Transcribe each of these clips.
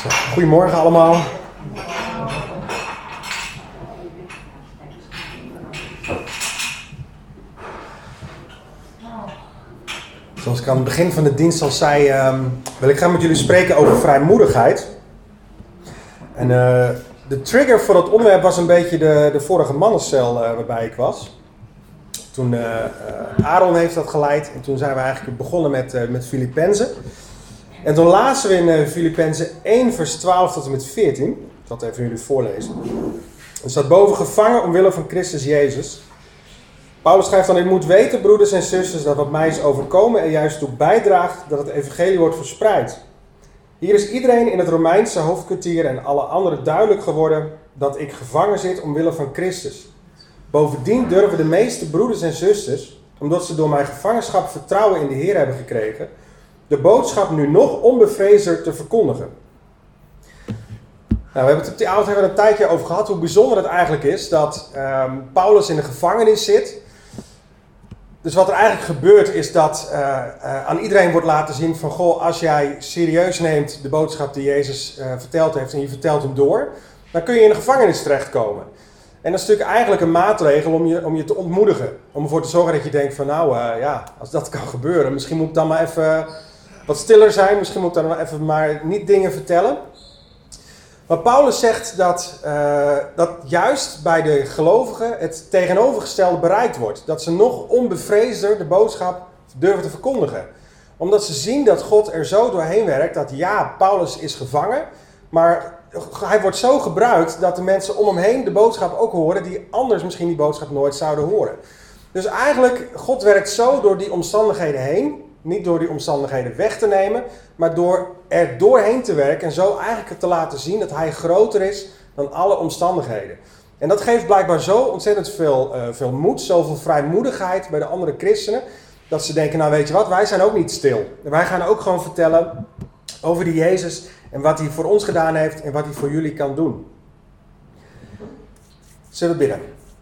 Goedemorgen allemaal. Zoals ik aan het begin van de dienst al zei, wil ik graag met jullie spreken over vrijmoedigheid. En de trigger voor dat onderwerp was een beetje de vorige mannencel waarbij ik was. Toen Aaron heeft dat geleid en toen zijn we eigenlijk begonnen met Filippenzen. En toen lazen we in Filippenzen 1 vers 12 tot en met 14. Ik zal het even jullie voorlezen. Er staat boven: gevangen omwille van Christus Jezus. Paulus schrijft dan: ik moet weten, broeders en zusters, dat wat mij is overkomen er juist toe bijdraagt dat het evangelie wordt verspreid. Hier is iedereen in het Romeinse hoofdkwartier en alle anderen duidelijk geworden dat ik gevangen zit omwille van Christus. Bovendien durven de meeste broeders en zusters, omdat ze door mijn gevangenschap vertrouwen in de Heer hebben gekregen, de boodschap nu nog onbevreesder te verkondigen. Nou, we hebben het op die avond een tijdje over gehad hoe bijzonder het eigenlijk is dat Paulus in de gevangenis zit. Dus wat er eigenlijk gebeurt is dat aan iedereen wordt laten zien van: goh, als jij serieus neemt de boodschap die Jezus verteld heeft en je vertelt hem door, dan kun je in de gevangenis terechtkomen. En dat is natuurlijk eigenlijk een maatregel om je te ontmoedigen. Om ervoor te zorgen dat je denkt van als dat kan gebeuren, misschien moet ik dan maar even wat stiller zijn. Misschien moet ik dan even maar niet dingen vertellen. Maar Paulus zegt dat juist bij de gelovigen het tegenovergestelde bereikt wordt. Dat ze nog onbevreesder de boodschap durven te verkondigen. Omdat ze zien dat God er zo doorheen werkt dat Paulus is gevangen, maar hij wordt zo gebruikt dat de mensen om hem heen de boodschap ook horen die anders misschien die boodschap nooit zouden horen. Dus eigenlijk, God werkt zo door die omstandigheden heen. Niet door die omstandigheden weg te nemen, maar door er doorheen te werken en zo eigenlijk te laten zien dat hij groter is dan alle omstandigheden. En dat geeft blijkbaar zo ontzettend veel moed, zoveel vrijmoedigheid bij de andere christenen, dat ze denken, nou weet je wat, wij zijn ook niet stil. Wij gaan ook gewoon vertellen over die Jezus en wat hij voor ons gedaan heeft en wat hij voor jullie kan doen. Zullen we bidden?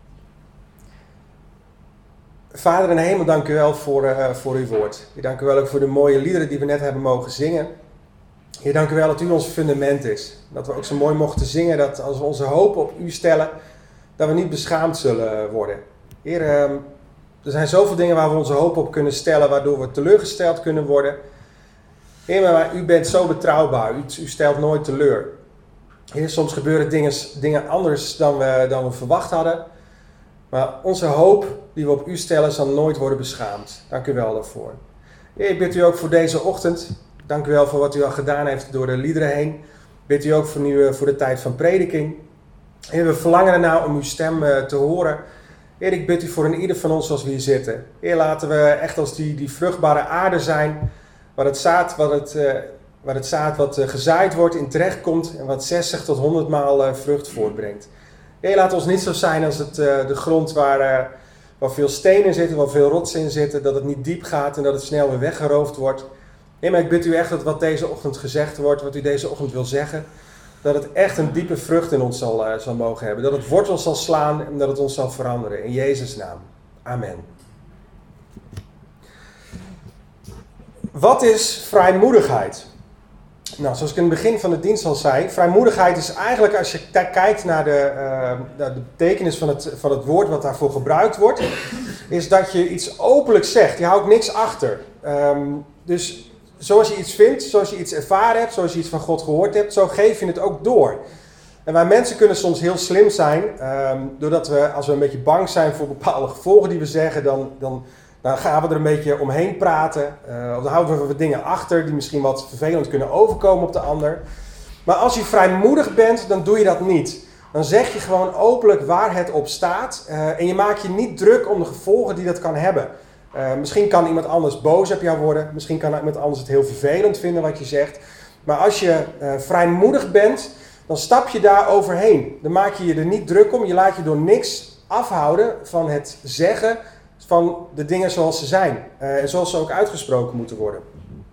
Vader in de hemel, dank u wel voor uw woord. Heer, dank u wel ook voor de mooie liederen die we net hebben mogen zingen. Heer, dank u wel dat u ons fundament is. Dat we ook zo mooi mochten zingen dat als we onze hoop op u stellen, dat we niet beschaamd zullen worden. Heer, er zijn zoveel dingen waar we onze hoop op kunnen stellen, waardoor we teleurgesteld kunnen worden. Heer, maar u bent zo betrouwbaar. U stelt nooit teleur. Heer, soms gebeuren dingen anders dan we verwacht hadden. Maar onze hoop die we op u stellen zal nooit worden beschaamd. Dank u wel daarvoor. Heer, ik bid u ook voor deze ochtend. Dank u wel voor wat u al gedaan heeft door de liederen heen. Ik bid u ook voor de tijd van prediking. Heer, we verlangen ernaar om uw stem te horen. Heer, ik bid u voor ieder van ons zoals we hier zitten. Heer, laten we echt als die vruchtbare aarde zijn, waar het zaad wat gezaaid wordt in terecht komt en wat 60 tot 100 maal vrucht voortbrengt. Heer, laat ons niet zo zijn als de grond waar veel stenen zitten, waar veel rotsen in zitten, dat het niet diep gaat en dat het snel weer weggeroofd wordt. Heer, maar ik bid u echt dat wat deze ochtend gezegd wordt, wat u deze ochtend wil zeggen, dat het echt een diepe vrucht in ons zal mogen hebben. Dat het wortel zal slaan en dat het ons zal veranderen. In Jezus' naam. Amen. Wat is vrijmoedigheid? Nou, zoals ik in het begin van de dienst al zei, vrijmoedigheid is eigenlijk, als je kijkt naar de betekenis van het woord wat daarvoor gebruikt wordt, is dat je iets openlijk zegt. Je houdt niks achter. Dus zoals je iets vindt, zoals je iets ervaren hebt, zoals je iets van God gehoord hebt, zo geef je het ook door. En wij mensen kunnen soms heel slim zijn, doordat we, als we een beetje bang zijn voor bepaalde gevolgen die we zeggen, dan gaan we er een beetje omheen praten. Of dan houden we wat dingen achter die misschien wat vervelend kunnen overkomen op de ander. Maar als je vrijmoedig bent, dan doe je dat niet. Dan zeg je gewoon openlijk waar het op staat. En je maakt je niet druk om de gevolgen die dat kan hebben. Misschien kan iemand anders boos op jou worden. Misschien kan iemand anders het heel vervelend vinden wat je zegt. Maar als je vrijmoedig bent, dan stap je daar overheen. Dan maak je je er niet druk om. Je laat je door niks afhouden van het zeggen van de dingen zoals ze zijn. En zoals ze ook uitgesproken moeten worden.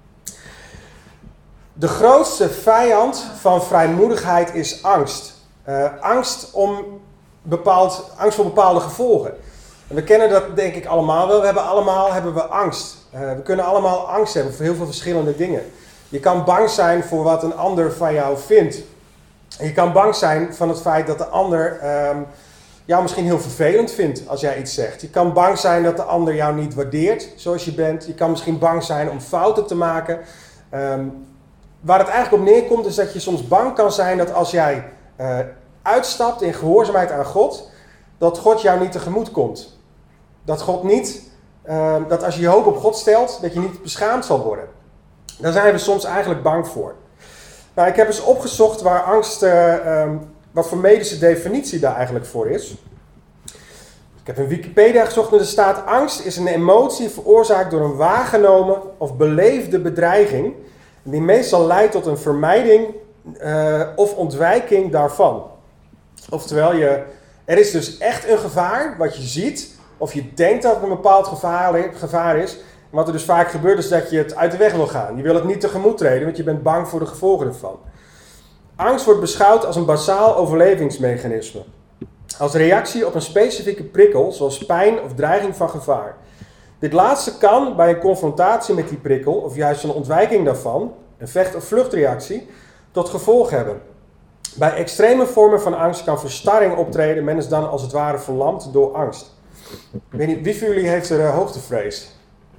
De grootste vijand van vrijmoedigheid is angst. Angst voor bepaalde gevolgen. En we kennen dat denk ik allemaal wel. Hebben we angst. We kunnen allemaal angst hebben voor heel veel verschillende dingen. Je kan bang zijn voor wat een ander van jou vindt. En je kan bang zijn van het feit dat de ander jou misschien heel vervelend vindt als jij iets zegt. Je kan bang zijn dat de ander jou niet waardeert zoals je bent. Je kan misschien bang zijn om fouten te maken. Waar het eigenlijk op neerkomt is dat je soms bang kan zijn dat als jij uitstapt in gehoorzaamheid aan God, dat God jou niet tegemoet komt. Dat God niet, dat als je je hoop op God stelt, dat je niet beschaamd zal worden. Daar zijn we soms eigenlijk bang voor. Nou, ik heb eens opgezocht waar angst, wat voor medische definitie daar eigenlijk voor is. Ik heb in Wikipedia gezocht en er staat: angst is een emotie veroorzaakt door een waargenomen of beleefde bedreiging, die meestal leidt tot een vermijding of ontwijking daarvan. Oftewel, er is dus echt een gevaar wat je ziet, of je denkt dat het een bepaald gevaar is. En wat er dus vaak gebeurt is dat je het uit de weg wil gaan. Je wil het niet tegemoet treden, want je bent bang voor de gevolgen ervan. Angst wordt beschouwd als een basaal overlevingsmechanisme. Als reactie op een specifieke prikkel, zoals pijn of dreiging van gevaar. Dit laatste kan bij een confrontatie met die prikkel, of juist een ontwijking daarvan, een vecht- of vluchtreactie, tot gevolg hebben. Bij extreme vormen van angst kan verstarring optreden. Men is dan als het ware verlamd door angst. Ik weet niet, wie van jullie heeft er hoogtevrees?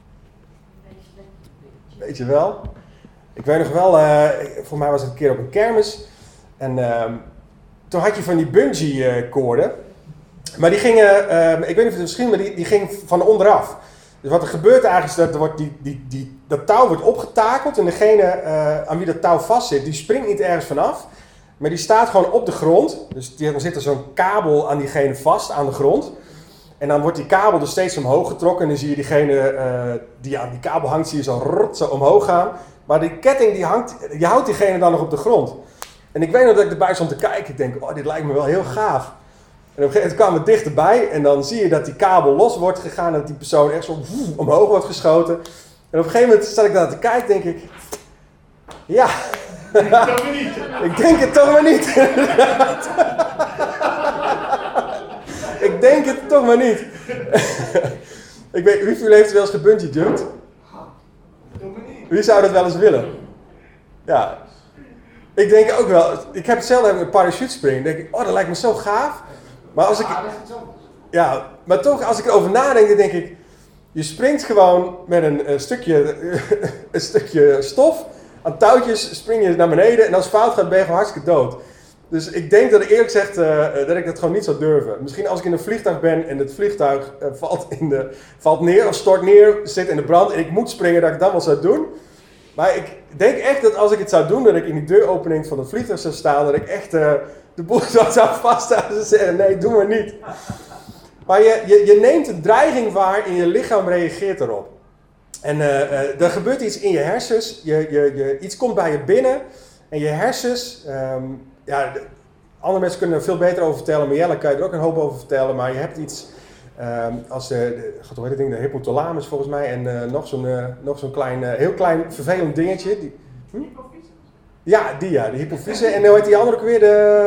Weet je wel? Ik weet nog wel, voor mij was het een keer op een kermis. En toen had je van die bungee koorden. Maar die gingen, ik weet niet of het misschien, maar die ging van onderaf. Dus wat er gebeurt eigenlijk is dat dat touw wordt opgetakeld. En degene aan wie dat touw vastzit, die springt niet ergens vanaf. Maar die staat gewoon op de grond. Dus dan zit er zo'n kabel aan diegene vast aan de grond. En dan wordt die kabel dus steeds omhoog getrokken. En dan zie je diegene die aan die kabel hangt, zie je zo omhoog gaan. Maar die ketting die houdt diegene dan nog op de grond. En ik weet nog dat ik erbij stond te kijken. Ik denk, oh, dit lijkt me wel heel gaaf. En op een gegeven moment kwam het dichterbij. En dan zie je dat die kabel los wordt gegaan. En dat die persoon echt zo omhoog wordt geschoten. En op een gegeven moment zat ik daar te kijken, denk ik, ja. Ik denk het toch maar niet. Ik denk het toch maar niet. Ik weet, wie van jullie heeft wel eens gebungee jumped? Wie zou dat wel eens willen? Ja. Ik denk ook wel. Ik heb hetzelfde met een parachute springen. Dan denk ik, oh, dat lijkt me zo gaaf. Maar als ik, ja, maar toch, als ik erover nadenk, dan denk ik, je springt gewoon met een stukje stof. Aan touwtjes spring je naar beneden en als het fout gaat ben je gewoon hartstikke dood. Dus ik denk dat ik eerlijk gezegd dat ik dat gewoon niet zou durven. Misschien als ik in een vliegtuig ben en het vliegtuig valt neer of stort neer, zit in de brand en ik moet springen, dat ik dat wel zou doen. Maar ik denk echt dat als ik het zou doen, dat ik in die deuropening van het vliegtuig zou staan, dat ik echt de boel zou vasthouden en zeggen, nee, doe maar niet. Maar je neemt een dreiging waar en je lichaam reageert erop. En er gebeurt iets in je hersens, iets komt bij je binnen en je hersens, andere mensen kunnen er veel beter over vertellen, maar Jelle kan je er ook een hoop over vertellen, maar je hebt iets als hoe heet het ding, de hypothalamus volgens mij en nog zo'n klein, heel klein vervelend dingetje. Hypofyse? Ja, de hypofyse en hoe heet die andere ook weer,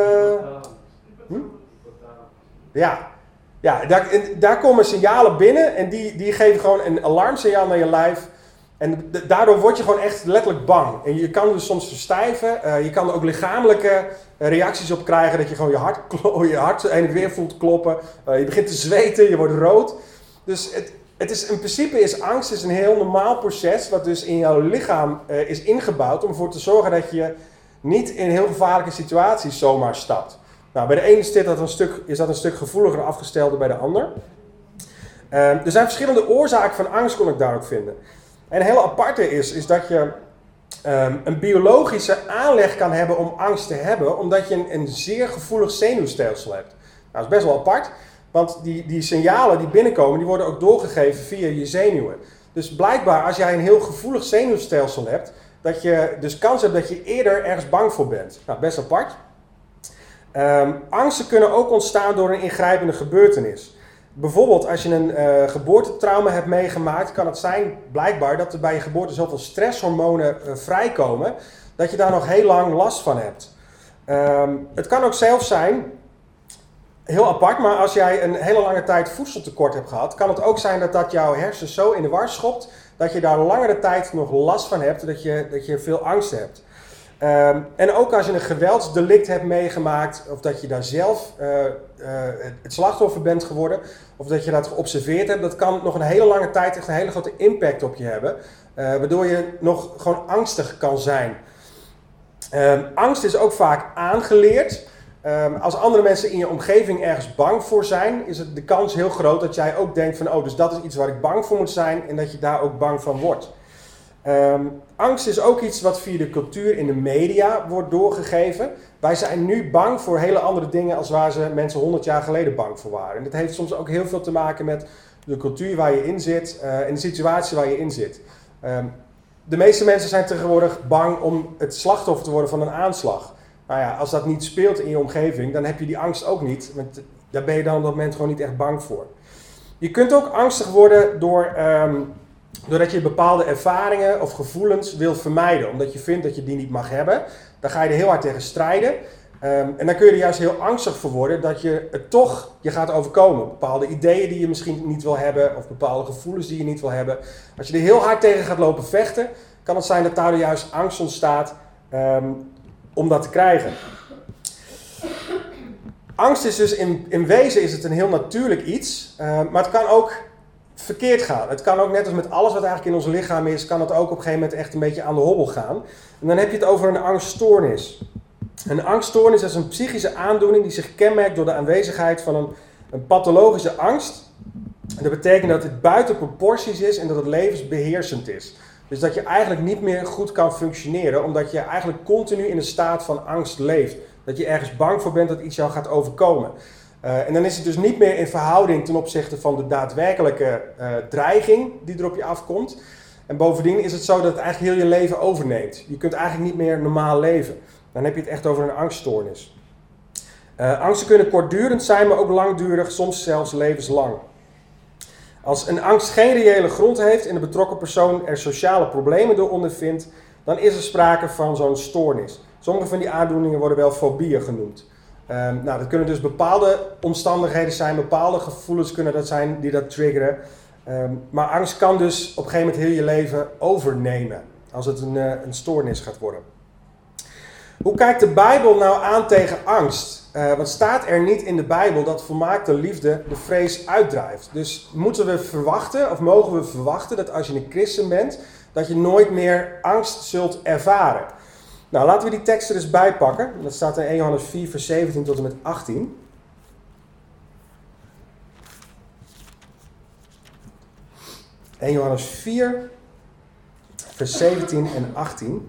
Ja. Ja, daar komen signalen binnen en die geven gewoon een alarmsignaal naar je lijf. En daardoor word je gewoon echt letterlijk bang. En je kan dus soms verstijven. Je kan er ook lichamelijke reacties op krijgen. Dat je gewoon je hart heen en weer voelt kloppen. Je begint te zweten, je wordt rood. Dus in principe is angst een heel normaal proces. Wat dus in jouw lichaam is ingebouwd om ervoor te zorgen dat je niet in heel gevaarlijke situaties zomaar stapt. Nou, bij de ene is dat een stuk gevoeliger afgesteld dan bij de ander. Er zijn verschillende oorzaken van angst, kon ik daar ook vinden. En een hele aparte is dat je een biologische aanleg kan hebben om angst te hebben, omdat je een zeer gevoelig zenuwstelsel hebt. Nou, dat is best wel apart, want die signalen die binnenkomen, die worden ook doorgegeven via je zenuwen. Dus blijkbaar, als jij een heel gevoelig zenuwstelsel hebt, dat je dus kans hebt dat je eerder ergens bang voor bent. Nou, best apart. Angsten kunnen ook ontstaan door een ingrijpende gebeurtenis. Bijvoorbeeld als je een geboortetrauma hebt meegemaakt, kan het zijn blijkbaar dat er bij je geboorte zoveel stresshormonen vrijkomen, dat je daar nog heel lang last van hebt. Het kan ook zelfs zijn, heel apart, maar als jij een hele lange tijd voedseltekort hebt gehad, kan het ook zijn dat jouw hersens zo in de war schopt, dat je daar langere tijd nog last van hebt, dat je veel angst hebt. En ook als je een geweldsdelict hebt meegemaakt, of dat je daar zelf het slachtoffer bent geworden, of dat je dat geobserveerd hebt, dat kan nog een hele lange tijd echt een hele grote impact op je hebben, waardoor je nog gewoon angstig kan zijn. Angst is ook vaak aangeleerd. Als andere mensen in je omgeving ergens bang voor zijn, is het de kans heel groot dat jij ook denkt van, oh, dus dat is iets waar ik bang voor moet zijn en dat je daar ook bang van wordt. Angst is ook iets wat via de cultuur in de media wordt doorgegeven. Wij zijn nu bang voor hele andere dingen als waar ze mensen 100 jaar geleden bang voor waren. En dat heeft soms ook heel veel te maken met de cultuur waar je in zit en de situatie waar je in zit. De meeste mensen zijn tegenwoordig bang om het slachtoffer te worden van een aanslag. Nou ja, als dat niet speelt in je omgeving, dan heb je die angst ook niet. Want daar ben je dan op dat moment gewoon niet echt bang voor. Je kunt ook angstig worden doordat je bepaalde ervaringen of gevoelens wil vermijden. Omdat je vindt dat je die niet mag hebben. Dan ga je er heel hard tegen strijden. En dan kun je er juist heel angstig voor worden dat je het toch je gaat overkomen. Bepaalde ideeën die je misschien niet wil hebben of bepaalde gevoelens die je niet wil hebben. Als je er heel hard tegen gaat lopen vechten, kan het zijn dat daar juist angst ontstaat om dat te krijgen. Angst is dus in wezen is het een heel natuurlijk iets, maar het kan ook verkeerd gaan. Het kan ook net als met alles wat eigenlijk in ons lichaam is, kan het ook op een gegeven moment echt een beetje aan de hobbel gaan. En dan heb je het over een angststoornis. Een angststoornis is een psychische aandoening die zich kenmerkt door de aanwezigheid van een pathologische angst. En dat betekent dat het buiten proporties is en dat het levensbeheersend is. Dus dat je eigenlijk niet meer goed kan functioneren, omdat je eigenlijk continu in een staat van angst leeft. Dat je ergens bang voor bent dat iets jou gaat overkomen. En dan is het dus niet meer in verhouding ten opzichte van de daadwerkelijke dreiging die er op je afkomt. En bovendien is het zo dat het eigenlijk heel je leven overneemt. Je kunt eigenlijk niet meer normaal leven. Dan heb je het echt over een angststoornis. Angsten kunnen kortdurend zijn, maar ook langdurig, soms zelfs levenslang. Als een angst geen reële grond heeft en de betrokken persoon er sociale problemen door ondervindt, dan is er sprake van zo'n stoornis. Sommige van die aandoeningen worden wel fobieën genoemd. Dat kunnen dus bepaalde omstandigheden zijn, bepaalde gevoelens kunnen dat zijn die dat triggeren. Maar angst kan dus op een gegeven moment heel je leven overnemen, als het een stoornis gaat worden. Hoe kijkt de Bijbel nou aan tegen angst? Want staat er niet in de Bijbel dat volmaakte liefde de vrees uitdrijft? Dus moeten we verwachten, of mogen we verwachten, dat als je een christen bent, dat je nooit meer angst zult ervaren? Nou, laten we die tekst er eens bij pakken. Dat staat in 1 Johannes 4, vers 17 tot en met 18. 1 Johannes 4, vers 17 en 18.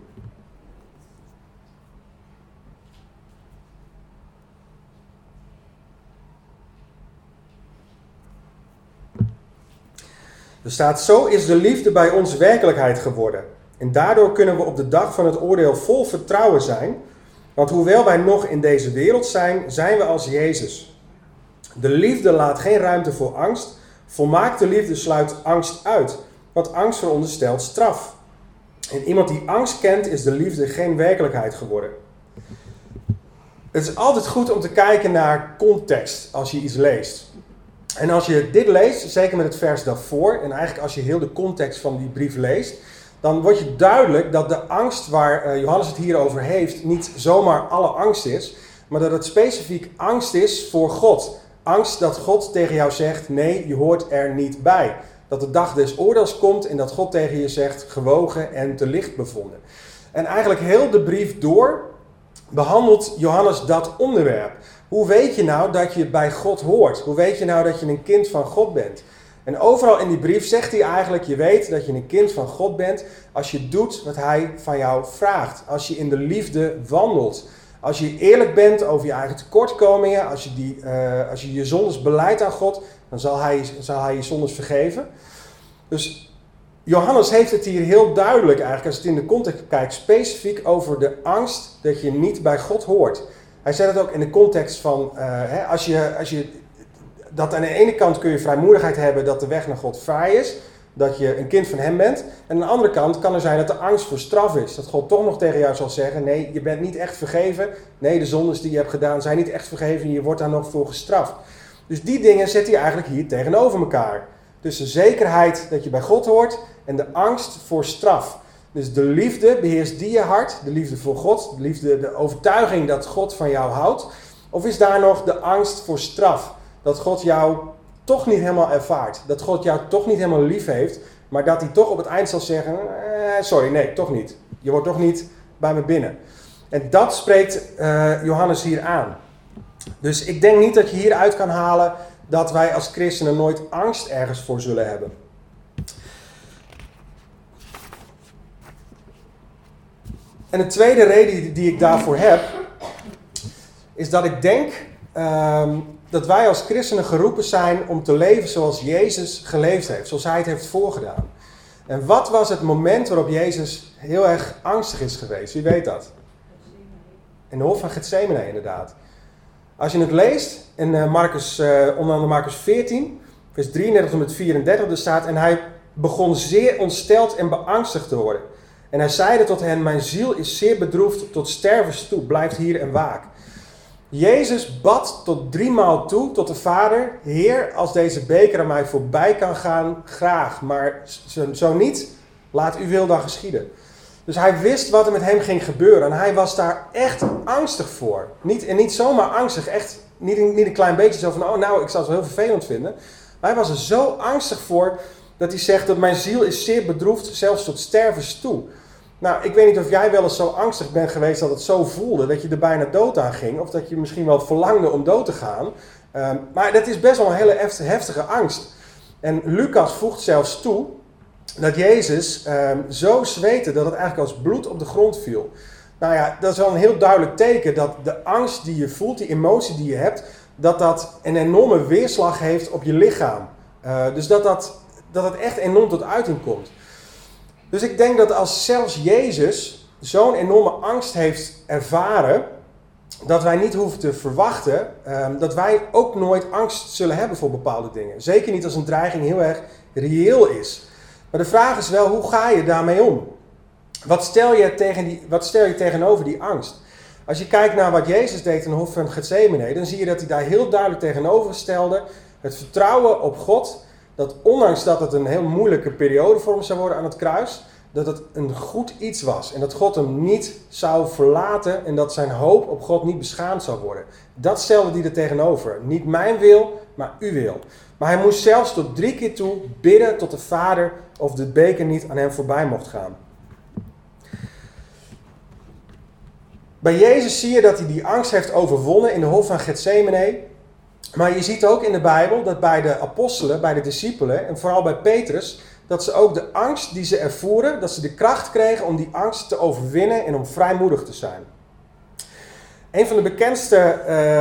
Er staat, zo is de liefde bij ons werkelijkheid geworden. En daardoor kunnen we op de dag van het oordeel vol vertrouwen zijn. Want hoewel wij nog in deze wereld zijn, zijn we als Jezus. De liefde laat geen ruimte voor angst. Volmaakte liefde sluit angst uit. Want angst veronderstelt straf. En iemand die angst kent, is de liefde geen werkelijkheid geworden. Het is altijd goed om te kijken naar context als je iets leest. En als je dit leest, zeker met het vers daarvoor, en eigenlijk als je heel de context van die brief leest, dan wordt je duidelijk dat de angst waar Johannes het hier over heeft, niet zomaar alle angst is, maar dat het specifiek angst is voor God. Angst dat God tegen jou zegt, nee, je hoort er niet bij. Dat de dag des oordeels komt en dat God tegen je zegt, gewogen en te licht bevonden. En eigenlijk heel de brief door behandelt Johannes dat onderwerp. Hoe weet je nou dat je bij God hoort? Hoe weet je nou dat je een kind van God bent? En overal in die brief zegt hij eigenlijk, je weet dat je een kind van God bent als je doet wat hij van jou vraagt. Als je in de liefde wandelt. Als je eerlijk bent over je eigen tekortkomingen, als je je zondes beleidt aan God, dan zal hij je zondes vergeven. Dus Johannes heeft het hier heel duidelijk eigenlijk, als het in de context kijkt, specifiek over de angst dat je niet bij God hoort. Hij zet het ook in de context van, als je dat aan de ene kant kun je vrijmoedigheid hebben dat de weg naar God vrij is, dat je een kind van hem bent. En aan de andere kant kan er zijn dat de angst voor straf is. Dat God toch nog tegen jou zal zeggen, nee, je bent niet echt vergeven. Nee, de zondes die je hebt gedaan zijn niet echt vergeven en je wordt daar nog voor gestraft. Dus die dingen zet hij eigenlijk hier tegenover elkaar. tussen zekerheid dat je bij God hoort en de angst voor straf. Dus de liefde, beheerst die je hart, de liefde voor God, de liefde, de overtuiging dat God van jou houdt? Of is daar nog de angst voor straf? Dat God jou toch niet helemaal ervaart, dat God jou toch niet helemaal lief heeft, maar dat hij toch op het eind zal zeggen, sorry, nee, toch niet. Je wordt toch niet bij me binnen. En dat spreekt Johannes hier aan. Dus ik denk niet dat je hieruit kan halen dat wij als christenen nooit angst ergens voor zullen hebben. En de tweede reden die ik daarvoor heb, is dat ik denk dat wij als christenen geroepen zijn om te leven zoals Jezus geleefd heeft, zoals hij het heeft voorgedaan. En wat was het moment waarop Jezus heel erg angstig is geweest? Wie weet dat? In de hof van Getsemane inderdaad. Als je het leest in onder andere Marcus 14, vers 33 tot en met 34, er staat: en hij begon zeer ontsteld en beangstigd te worden. En hij zeide tot hen: mijn ziel is zeer bedroefd tot stervens toe, blijft hier en waak. Jezus bad tot 3 maal toe tot de Vader: Heer, als deze beker aan mij voorbij kan gaan, graag. Maar zo niet, laat uw wil dan geschieden. Dus hij wist wat er met hem ging gebeuren. En hij was daar echt angstig voor. Niet zomaar angstig, echt niet een klein beetje zo van, oh nou, ik zal het wel heel vervelend vinden. Maar hij was er zo angstig voor dat hij zegt dat mijn ziel is zeer bedroefd, zelfs tot stervens toe. Nou, ik weet niet of jij wel eens zo angstig bent geweest dat het zo voelde, dat je er bijna dood aan ging. Of dat je misschien wel verlangde om dood te gaan. Maar dat is best wel een hele heftige angst. En Lucas voegt zelfs toe dat Jezus zo zweette dat het eigenlijk als bloed op de grond viel. Nou ja, dat is wel een heel duidelijk teken dat de angst die je voelt, die emotie die je hebt, dat een enorme weerslag heeft op je lichaam. Dus dat het echt enorm tot uiting komt. Dus ik denk dat als zelfs Jezus zo'n enorme angst heeft ervaren, dat wij niet hoeven te verwachten dat wij ook nooit angst zullen hebben voor bepaalde dingen. Zeker niet als een dreiging heel erg reëel is. Maar de vraag is wel, hoe ga je daarmee om? Wat stel je tegenover die angst? Als je kijkt naar wat Jezus deed in de hof van Getsemane, dan zie je dat hij daar heel duidelijk tegenover stelde het vertrouwen op God, dat ondanks dat het een heel moeilijke periode voor hem zou worden aan het kruis, dat het een goed iets was en dat God hem niet zou verlaten en dat zijn hoop op God niet beschaamd zou worden. Dat stelde hij er tegenover. Niet mijn wil, maar uw wil. Maar hij moest zelfs tot 3 keer toe bidden tot de Vader of de beker niet aan hem voorbij mocht gaan. Bij Jezus zie je dat hij die angst heeft overwonnen in de hof van Getsemane. Maar je ziet ook in de Bijbel dat bij de apostelen, bij de discipelen en vooral bij Petrus, dat ze ook de angst die ze ervoeren, dat ze de kracht kregen om die angst te overwinnen en om vrijmoedig te zijn. Een van de bekendste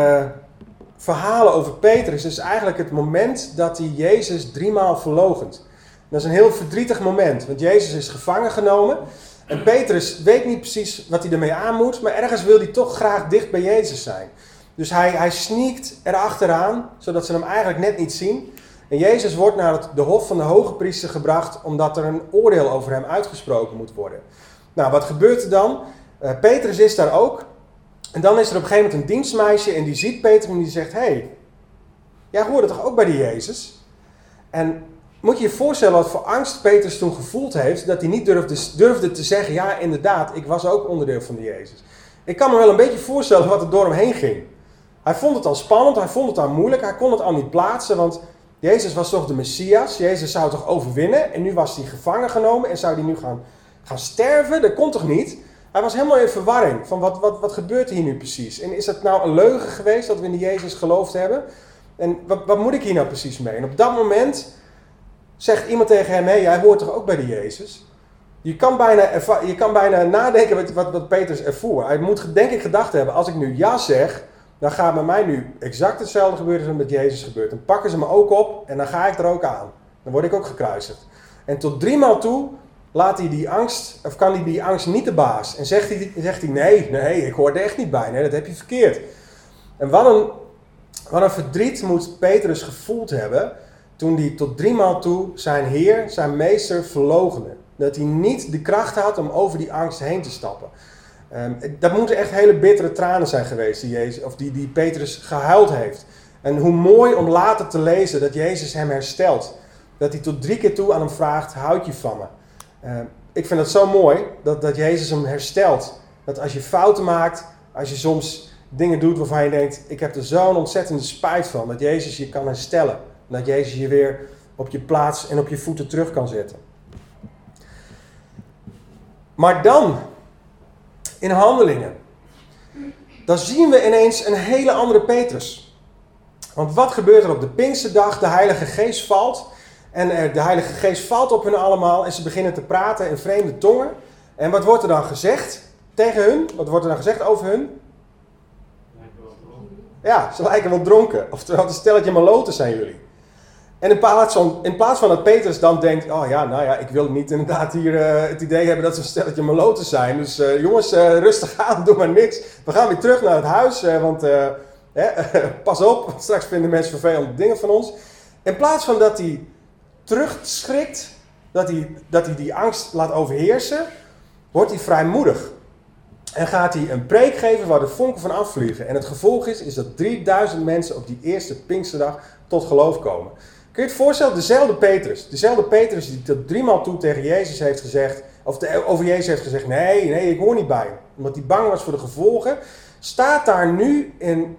verhalen over Petrus is eigenlijk het moment dat hij Jezus 3 maal verloochent. Dat is een heel verdrietig moment, want Jezus is gevangen genomen. En Petrus weet niet precies wat hij ermee aan moet, maar ergens wil hij toch graag dicht bij Jezus zijn. Dus hij sneakt erachteraan, zodat ze hem eigenlijk net niet zien. En Jezus wordt naar de hof van de hoge priester gebracht, omdat er een oordeel over hem uitgesproken moet worden. Nou, wat gebeurt er dan? Petrus is daar ook. En dan is er op een gegeven moment een dienstmeisje en die ziet Petrus en die zegt: hey, jij hoorde toch ook bij die Jezus? En moet je je voorstellen wat voor angst Petrus toen gevoeld heeft, dat hij niet durfde te zeggen: ja, inderdaad, ik was ook onderdeel van die Jezus. Ik kan me wel een beetje voorstellen wat er door hem heen ging. Hij vond het al spannend, hij vond het al moeilijk, hij kon het al niet plaatsen, want Jezus was toch de Messias, Jezus zou toch overwinnen en nu was hij gevangen genomen en zou hij nu gaan sterven? Dat kon toch niet? Hij was helemaal in verwarring van wat gebeurt hier nu precies? En is het nou een leugen geweest dat we in die Jezus geloofd hebben? En wat moet ik hier nou precies mee? En op dat moment zegt iemand tegen hem: hey, jij hoort toch ook bij die Jezus? Je kan bijna nadenken wat Petrus ervoer. Hij moet denk ik gedacht hebben: als ik nu ja zeg, dan gaat met mij nu exact hetzelfde gebeuren als met Jezus gebeurt. Dan pakken ze me ook op en dan ga ik er ook aan. Dan word ik ook gekruisigd. En tot 3 maal toe laat hij kan hij die angst niet de baas. En zegt hij nee, ik hoor er echt niet bij. Nee, dat heb je verkeerd. En wat een verdriet moet Petrus gevoeld hebben toen hij tot 3 maal toe zijn Heer, zijn meester verloochende. Dat hij niet de kracht had om over die angst heen te stappen. Dat moeten echt hele bittere tranen zijn geweest die Petrus gehuild heeft. En hoe mooi om later te lezen dat Jezus hem herstelt. dat hij tot 3 keer toe aan hem vraagt, houd je van me? Ik vind het zo mooi dat Jezus hem herstelt. Dat als je fouten maakt, als je soms dingen doet waarvan je denkt, ik heb er zo'n ontzettende spijt van. Dat Jezus je kan herstellen. Dat Jezus je weer op je plaats en op je voeten terug kan zetten. Maar dan, in Handelingen, dan zien we ineens een hele andere Petrus. Want wat gebeurt er op de Pinksterdag? De Heilige Geest valt. En de Heilige Geest valt op hun allemaal en ze beginnen te praten in vreemde tongen. En wat wordt er dan gezegd tegen hun? Wat wordt er dan gezegd over hun? Ja, ze lijken wel dronken. Oftewel, een stelletje maloten zijn jullie. En in plaats van dat Petrus dan denkt, oh ja, nou ja, ik wil niet inderdaad hier het idee hebben dat ze een stelletje maloten zijn. Dus jongens, rustig aan, doe maar niks. We gaan weer terug naar het huis, want pas op, want straks vinden mensen vervelende dingen van ons. In plaats van dat hij terugschrikt, dat hij die angst laat overheersen, wordt hij vrijmoedig. En gaat hij een preek geven waar de vonken van afvliegen. En het gevolg is dat 3000 mensen op die eerste Pinksterdag tot geloof komen. Kun je het voorstellen? Dezelfde Petrus die tot 3 maal toe tegen Jezus heeft gezegd, over Jezus heeft gezegd, nee, ik hoor niet bij hem. Omdat hij bang was voor de gevolgen, staat daar nu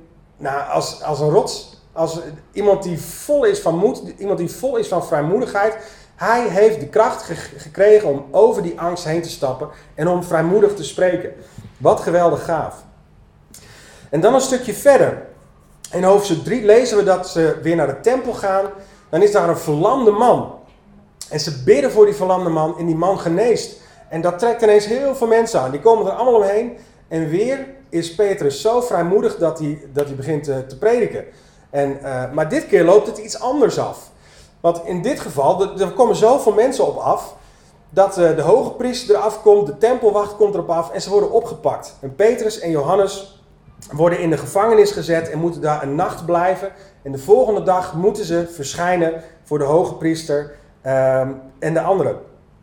als een rots, als iemand die vol is van moed, iemand die vol is van vrijmoedigheid. Hij heeft de kracht gekregen om over die angst heen te stappen en om vrijmoedig te spreken. Wat geweldig gaaf. En dan een stukje verder. In hoofdstuk 3 lezen we dat ze weer naar de tempel gaan. Dan is daar een verlamde man. En ze bidden voor die verlamde man en die man geneest. En dat trekt ineens heel veel mensen aan. Die komen er allemaal omheen. En weer is Petrus zo vrijmoedig dat hij begint te prediken. Maar dit keer loopt het iets anders af. Want in dit geval, er komen zoveel mensen op af, dat de hoge priester eraf komt, de tempelwacht komt erop af en ze worden opgepakt. En Petrus en Johannes worden in de gevangenis gezet en moeten daar een nacht blijven. En de volgende dag moeten ze verschijnen voor de hoge priester en de anderen.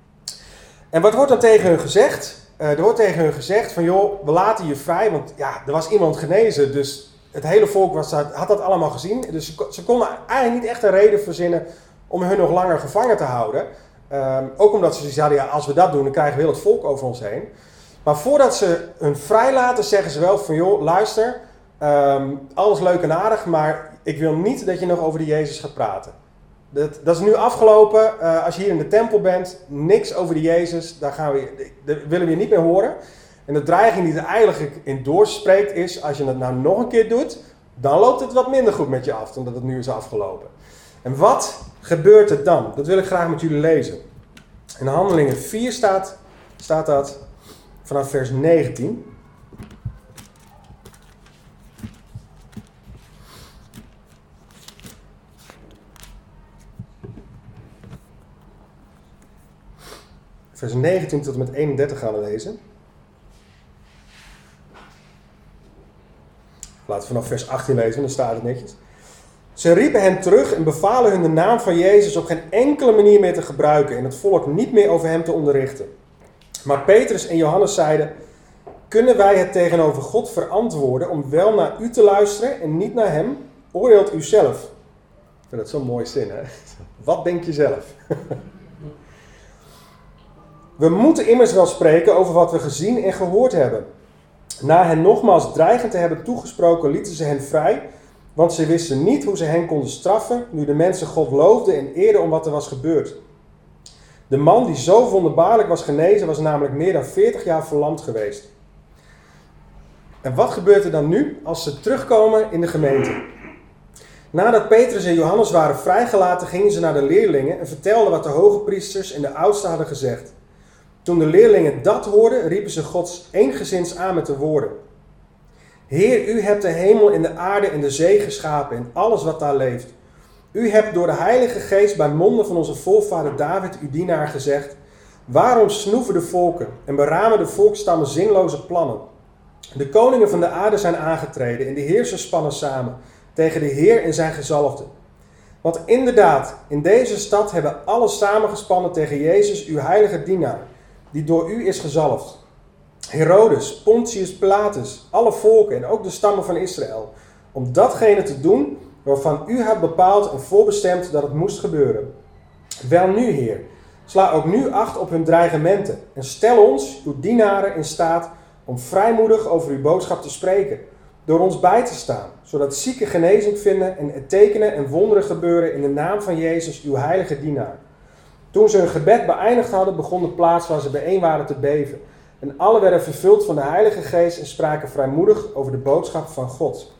En wat wordt dan tegen hun gezegd? Er wordt tegen hun gezegd van joh, we laten je vrij, want ja, er was iemand genezen, dus het hele volk had dat allemaal gezien. Dus ze konden eigenlijk niet echt een reden verzinnen om hun nog langer gevangen te houden. Ook omdat ze zeiden, ja, als we dat doen, dan krijgen we heel het volk over ons heen. Maar voordat ze hun vrijlaten, zeggen ze wel van, joh, luister, alles leuk en aardig, maar ik wil niet dat je nog over de Jezus gaat praten. Dat is nu afgelopen. Als je hier in de tempel bent, niks over de Jezus, daar willen we je niet meer horen. En de dreiging die er eigenlijk in doorspreekt is, als je het nou nog een keer doet, dan loopt het wat minder goed met je af dan dat het nu is afgelopen. En wat gebeurt er dan? Dat wil ik graag met jullie lezen. In Handelingen 4 staat dat vanaf vers 19. Vers 19 tot en met 31 gaan we lezen. Laten we vanaf vers 18 lezen, dan staat het netjes. Ze riepen hen terug en bevalen hun de naam van Jezus op geen enkele manier meer te gebruiken en het volk niet meer over hem te onderrichten. Maar Petrus en Johannes zeiden, kunnen wij het tegenover God verantwoorden om wel naar u te luisteren en niet naar hem? Oordeelt u zelf. Ik vind dat zo'n mooie zin, hè? Wat denk je zelf? We moeten immers wel spreken over wat we gezien en gehoord hebben. Na hen nogmaals dreigend te hebben toegesproken, lieten ze hen vrij, want ze wisten niet hoe ze hen konden straffen, nu de mensen God loofden en eerden om wat er was gebeurd. De man die zo wonderbaarlijk was genezen, was namelijk meer dan 40 jaar verlamd geweest. En wat gebeurt er dan nu als ze terugkomen in de gemeente? Nadat Petrus en Johannes waren vrijgelaten, gingen ze naar de leerlingen en vertelden wat de hoge priesters en de oudsten hadden gezegd. Toen de leerlingen dat hoorden, riepen ze Gods eengezins aan met de woorden. Heer, u hebt de hemel en de aarde en de zee geschapen en alles wat daar leeft. U hebt door de Heilige Geest bij monden van onze voorvader David, uw dienaar, gezegd: waarom snoeven de volken en beramen de volksstammen zinloze plannen? De koningen van de aarde zijn aangetreden en de heersers spannen samen tegen de Heer en zijn gezalfde. Want inderdaad, in deze stad hebben alle samengespannen tegen Jezus, uw heilige dienaar, die door u is gezalfd. Herodes, Pontius Pilatus, alle volken en ook de stammen van Israël, om datgene te doen waarvan u had bepaald en voorbestemd dat het moest gebeuren. Welnu, Heer, sla ook nu acht op hun dreigementen en stel ons, uw dienaren, in staat om vrijmoedig over uw boodschap te spreken, door ons bij te staan, zodat zieken genezing vinden en tekenen en wonderen gebeuren in de naam van Jezus, uw heilige dienaar. Toen ze hun gebed beëindigd hadden, begon de plaats waar ze bijeen waren te beven. En alle werden vervuld van de Heilige Geest en spraken vrijmoedig over de boodschap van God.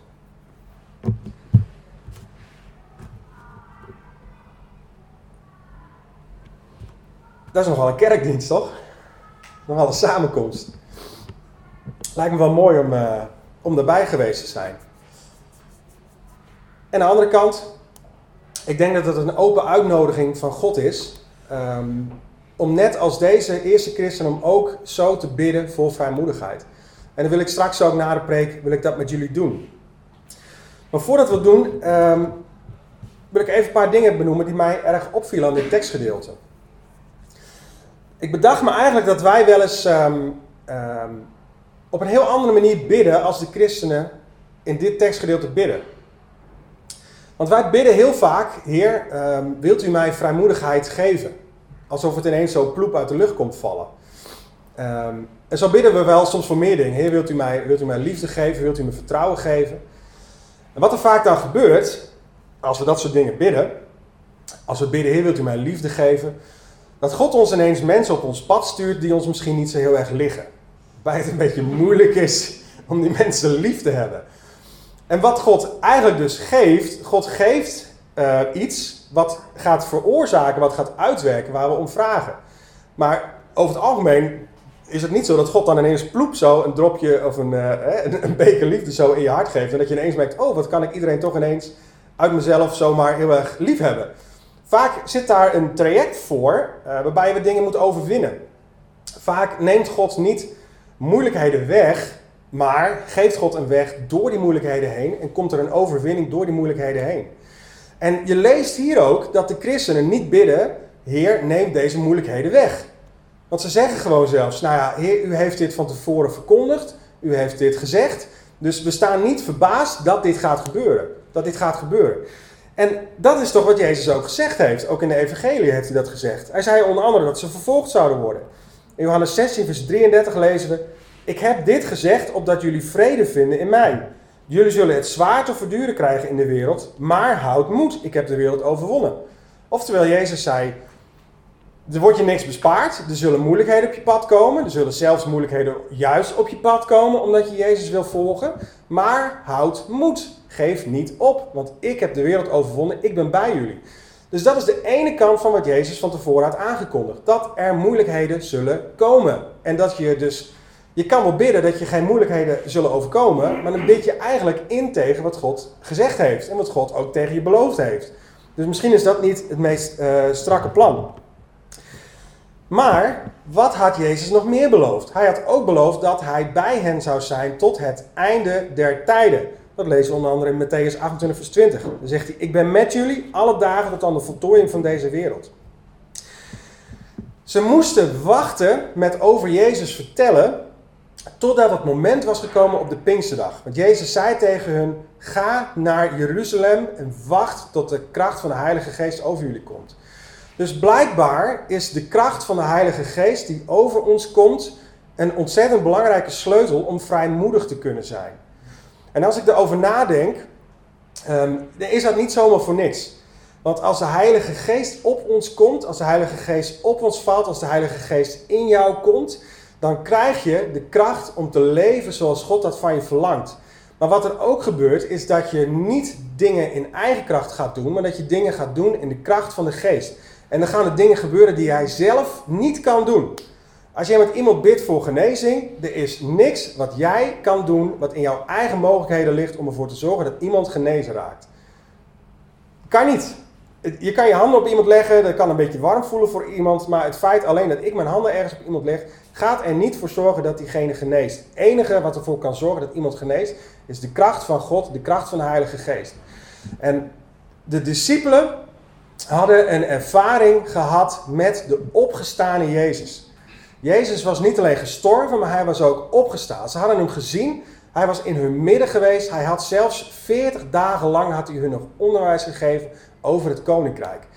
Dat is nogal een kerkdienst, toch? Nogal een samenkomst. Lijkt me wel mooi om erbij geweest te zijn. En aan de andere kant, ik denk dat het een open uitnodiging van God is, om net als deze eerste christenen, om ook zo te bidden voor vrijmoedigheid. En dan wil ik straks ook na de preek, wil ik dat met jullie doen. Maar voordat we het doen, wil ik even een paar dingen benoemen die mij erg opvielen aan dit tekstgedeelte. Ik bedacht me eigenlijk dat wij wel eens op een heel andere manier bidden als de christenen in dit tekstgedeelte bidden. Want wij bidden heel vaak, Heer, wilt u mij vrijmoedigheid geven? Alsof het ineens zo ploep uit de lucht komt vallen. En zo bidden we wel soms voor meer dingen. Heer, wilt u mij liefde geven? Wilt u me vertrouwen geven? En wat er vaak dan gebeurt, als we dat soort dingen bidden, als we bidden, Heer, wilt u mij liefde geven? Dat God ons ineens mensen op ons pad stuurt die ons misschien niet zo heel erg liggen. Waarbij het een beetje moeilijk is om die mensen lief te hebben. En wat God eigenlijk dus geeft, God geeft iets wat gaat veroorzaken, wat gaat uitwerken, waar we om vragen. Maar over het algemeen is het niet zo dat God dan ineens ploep zo een dropje of een beker liefde zo in je hart geeft. En dat je ineens merkt, oh wat kan ik iedereen toch ineens uit mezelf zomaar heel erg lief hebben. Vaak zit daar een traject voor waarbij we dingen moeten overwinnen. Vaak neemt God niet moeilijkheden weg, maar geeft God een weg door die moeilijkheden heen en komt er een overwinning door die moeilijkheden heen. En je leest hier ook dat de christenen niet bidden, Heer, neem deze moeilijkheden weg. Want ze zeggen gewoon zelfs, nou ja, Heer, u heeft dit van tevoren verkondigd, u heeft dit gezegd, dus we staan niet verbaasd dat dit gaat gebeuren. En dat is toch wat Jezus ook gezegd heeft. Ook in de evangelie heeft hij dat gezegd. Hij zei onder andere dat ze vervolgd zouden worden. In Johannes 16 vers 33 lezen we, ik heb dit gezegd opdat jullie vrede vinden in mij. Jullie zullen het zwaar te verduren krijgen in de wereld, maar houd moed, ik heb de wereld overwonnen. Oftewel, Jezus zei, er wordt je niks bespaard, er zullen moeilijkheden op je pad komen, er zullen zelfs moeilijkheden juist op je pad komen, omdat je Jezus wil volgen, maar houd moed, geef niet op, want ik heb de wereld overwonnen, ik ben bij jullie. Dus dat is de ene kant van wat Jezus van tevoren had aangekondigd, dat er moeilijkheden zullen komen. En dat je kan wel bidden dat je geen moeilijkheden zullen overkomen, maar dan bid je eigenlijk in tegen wat God gezegd heeft en wat God ook tegen je beloofd heeft. Dus misschien is dat niet het meest strakke plan. Maar wat had Jezus nog meer beloofd? Hij had ook beloofd dat hij bij hen zou zijn tot het einde der tijden. Dat lezen we onder andere in Mattheüs 28 vers 20. Dan zegt hij, ik ben met jullie alle dagen tot aan de voltooiing van deze wereld. Ze moesten wachten met over Jezus vertellen totdat het moment was gekomen op de Pinksterdag. Want Jezus zei tegen hun, ga naar Jeruzalem en wacht tot de kracht van de Heilige Geest over jullie komt. Dus blijkbaar is de kracht van de Heilige Geest die over ons komt een ontzettend belangrijke sleutel om vrijmoedig te kunnen zijn. En als ik erover nadenk, dan is dat niet zomaar voor niks. Want als de Heilige Geest op ons komt, als de Heilige Geest op ons valt, als de Heilige Geest in jou komt, dan krijg je de kracht om te leven zoals God dat van je verlangt. Maar wat er ook gebeurt, is dat je niet dingen in eigen kracht gaat doen, maar dat je dingen gaat doen in de kracht van de Geest. En dan gaan er dingen gebeuren die jij zelf niet kan doen. Als jij met iemand bidt voor genezing, er is niks wat jij kan doen, wat in jouw eigen mogelijkheden ligt om ervoor te zorgen dat iemand genezen raakt. Kan niet. Je kan je handen op iemand leggen, dat kan een beetje warm voelen voor iemand, maar het feit alleen dat ik mijn handen ergens op iemand leg, gaat er niet voor zorgen dat diegene geneest. Het enige wat ervoor kan zorgen dat iemand geneest, is de kracht van God, de kracht van de Heilige Geest. En de discipelen hadden een ervaring gehad met de opgestane Jezus. Jezus was niet alleen gestorven, maar hij was ook opgestaan. Ze hadden hem gezien, hij was in hun midden geweest, hij had zelfs 40 dagen lang had hij hun nog onderwijs gegeven over het koninkrijk.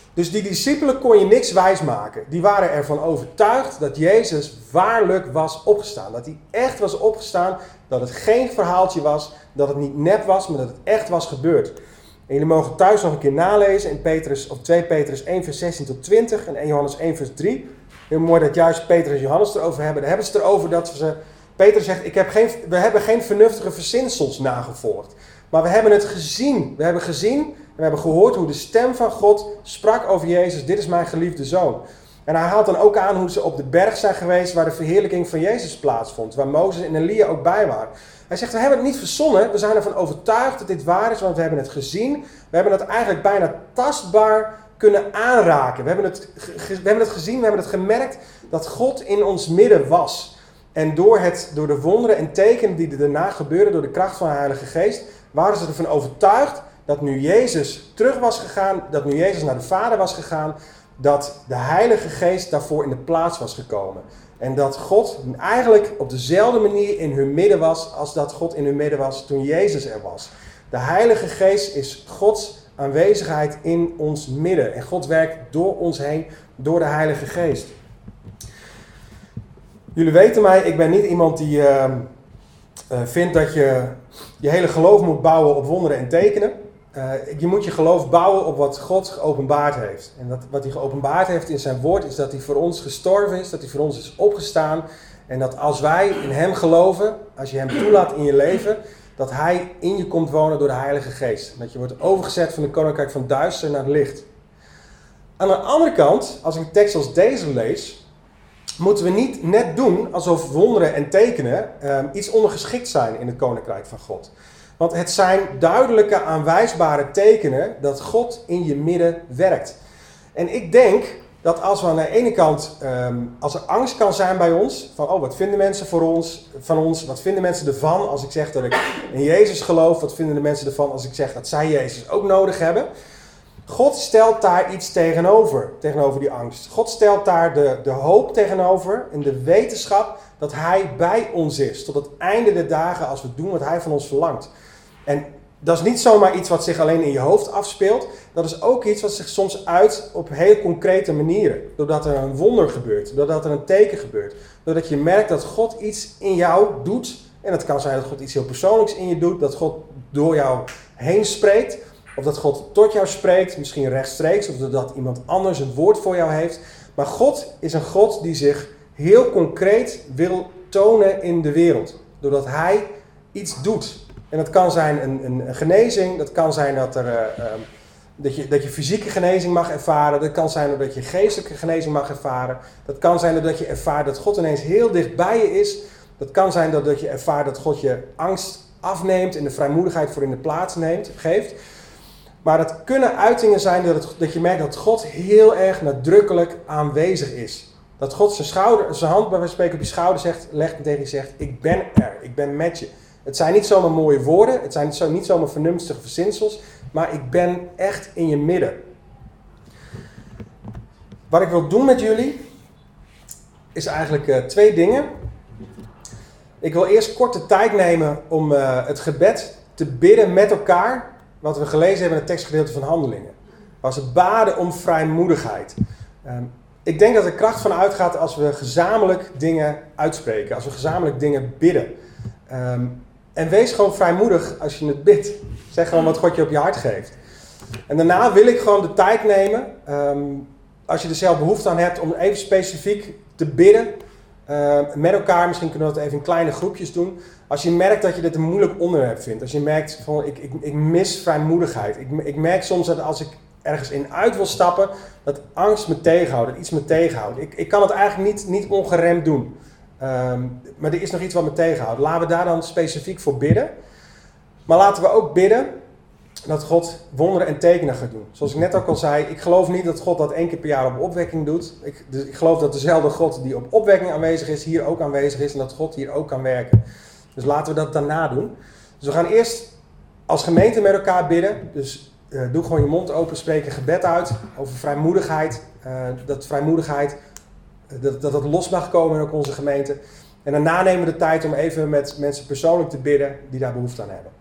Dus die discipelen kon je niks wijsmaken. Die waren ervan overtuigd dat Jezus waarlijk was opgestaan. Dat hij echt was opgestaan. Dat het geen verhaaltje was. Dat het niet nep was, maar dat het echt was gebeurd. En jullie mogen thuis nog een keer nalezen in 2 Petrus 1 vers 16 tot 20 en 1 Johannes 1 vers 3. Heel mooi dat juist Petrus en Johannes erover hebben. Daar hebben ze het erover dat Petrus zegt, we hebben geen vernuftige verzinsels nagevolgd. Maar we hebben het gezien. We hebben gezien en we hebben gehoord hoe de stem van God sprak over Jezus. Dit is mijn geliefde zoon. En hij haalt dan ook aan hoe ze op de berg zijn geweest waar de verheerlijking van Jezus plaatsvond. Waar Mozes en Elia ook bij waren. Hij zegt, we hebben het niet verzonnen. We zijn ervan overtuigd dat dit waar is, want we hebben het gezien. We hebben het eigenlijk bijna tastbaar kunnen aanraken. We hebben het gezien, we hebben het gemerkt dat God in ons midden was. En door de wonderen en tekenen die er daarna gebeurden, door de kracht van de Heilige Geest, waren ze ervan overtuigd dat nu Jezus terug was gegaan, dat nu Jezus naar de Vader was gegaan, dat de Heilige Geest daarvoor in de plaats was gekomen. En dat God eigenlijk op dezelfde manier in hun midden was als dat God in hun midden was toen Jezus er was. De Heilige Geest is Gods aanwezigheid in ons midden. En God werkt door ons heen, door de Heilige Geest. Jullie weten mij, ik ben niet iemand die vindt dat je hele geloof moet bouwen op wonderen en tekenen. Je moet je geloof bouwen op wat God geopenbaard heeft. En wat hij geopenbaard heeft in zijn woord is dat hij voor ons gestorven is, dat hij voor ons is opgestaan. En dat als wij in hem geloven, als je hem toelaat in je leven, dat hij in je komt wonen door de Heilige Geest. Dat je wordt overgezet van de koninkrijk van duister naar het licht. Aan de andere kant, als ik een tekst als deze lees, moeten we niet net doen alsof wonderen en tekenen iets ondergeschikt zijn in het koninkrijk van God. Want het zijn duidelijke aanwijsbare tekenen dat God in je midden werkt. En ik denk dat als we aan de ene kant, als er angst kan zijn bij ons, van wat vinden mensen van ons, wat vinden mensen ervan als ik zeg dat ik in Jezus geloof, wat vinden de mensen ervan als ik zeg dat zij Jezus ook nodig hebben. God stelt daar iets tegenover die angst. God stelt daar de hoop tegenover en de wetenschap dat hij bij ons is. Tot het einde der dagen als we doen wat hij van ons verlangt. En dat is niet zomaar iets wat zich alleen in je hoofd afspeelt. Dat is ook iets wat zich soms uit op heel concrete manieren. Doordat er een wonder gebeurt. Doordat er een teken gebeurt. Doordat je merkt dat God iets in jou doet. En het kan zijn dat God iets heel persoonlijks in je doet. Dat God door jou heen spreekt. Of dat God tot jou spreekt. Misschien rechtstreeks. Of dat iemand anders een woord voor jou heeft. Maar God is een God die zich heel concreet wil tonen in de wereld. Doordat hij iets doet. En dat kan zijn een genezing, dat kan zijn dat je fysieke genezing mag ervaren, dat kan zijn dat je geestelijke genezing mag ervaren, dat kan zijn dat je ervaart dat God ineens heel dicht bij je is, dat kan zijn dat je ervaart dat God je angst afneemt en de vrijmoedigheid voor in de plaats geeft. Maar het kunnen uitingen zijn dat je merkt dat God heel erg nadrukkelijk aanwezig is. Dat God zijn hand bij wijze van spreken op je schouder legt en tegen je zegt, ik ben er, ik ben met je. Het zijn niet zomaar mooie woorden, het zijn niet zomaar vernuftige verzinsels, maar ik ben echt in je midden. Wat ik wil doen met jullie is eigenlijk 2 dingen. Ik wil eerst kort de tijd nemen om het gebed te bidden met elkaar, wat we gelezen hebben in het tekstgedeelte van Handelingen. Waar ze baden om vrijmoedigheid. Ik denk dat er kracht van uitgaat als we gezamenlijk dingen uitspreken, als we gezamenlijk dingen bidden. En wees gewoon vrijmoedig als je het bidt. Zeg gewoon wat God je op je hart geeft. En daarna wil ik gewoon de tijd nemen, als je er zelf behoefte aan hebt, om even specifiek te bidden. Met elkaar, misschien kunnen we dat even in kleine groepjes doen. Als je merkt dat je dit een moeilijk onderwerp vindt. Als je merkt van ik mis vrijmoedigheid. Ik merk soms dat als ik ergens in uit wil stappen, dat angst me tegenhoudt, dat iets me tegenhoudt. Ik kan het eigenlijk niet ongeremd doen. Maar er is nog iets wat me tegenhoudt. Laten we daar dan specifiek voor bidden. Maar laten we ook bidden dat God wonderen en tekenen gaat doen. Zoals ik net ook al zei, ik geloof niet dat God dat 1 keer per jaar op opwekking doet. Ik geloof dat dezelfde God die op opwekking aanwezig is, hier ook aanwezig is en dat God hier ook kan werken. Dus laten we dat daarna doen. Dus we gaan eerst als gemeente met elkaar bidden. Dus doe gewoon je mond open, spreek een gebed uit over vrijmoedigheid. Dat het los mag komen in ook onze gemeente. En daarna nemen we de tijd om even met mensen persoonlijk te bidden die daar behoefte aan hebben.